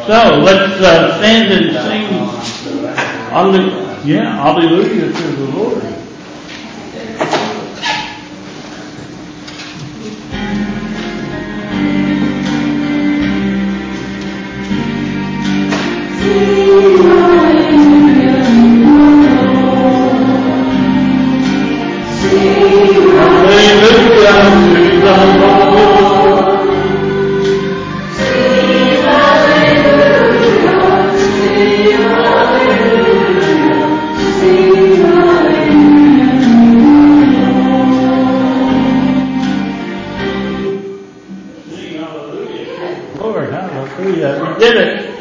So let's stand and sing. Hallelujah to the Lord. Hallelujah.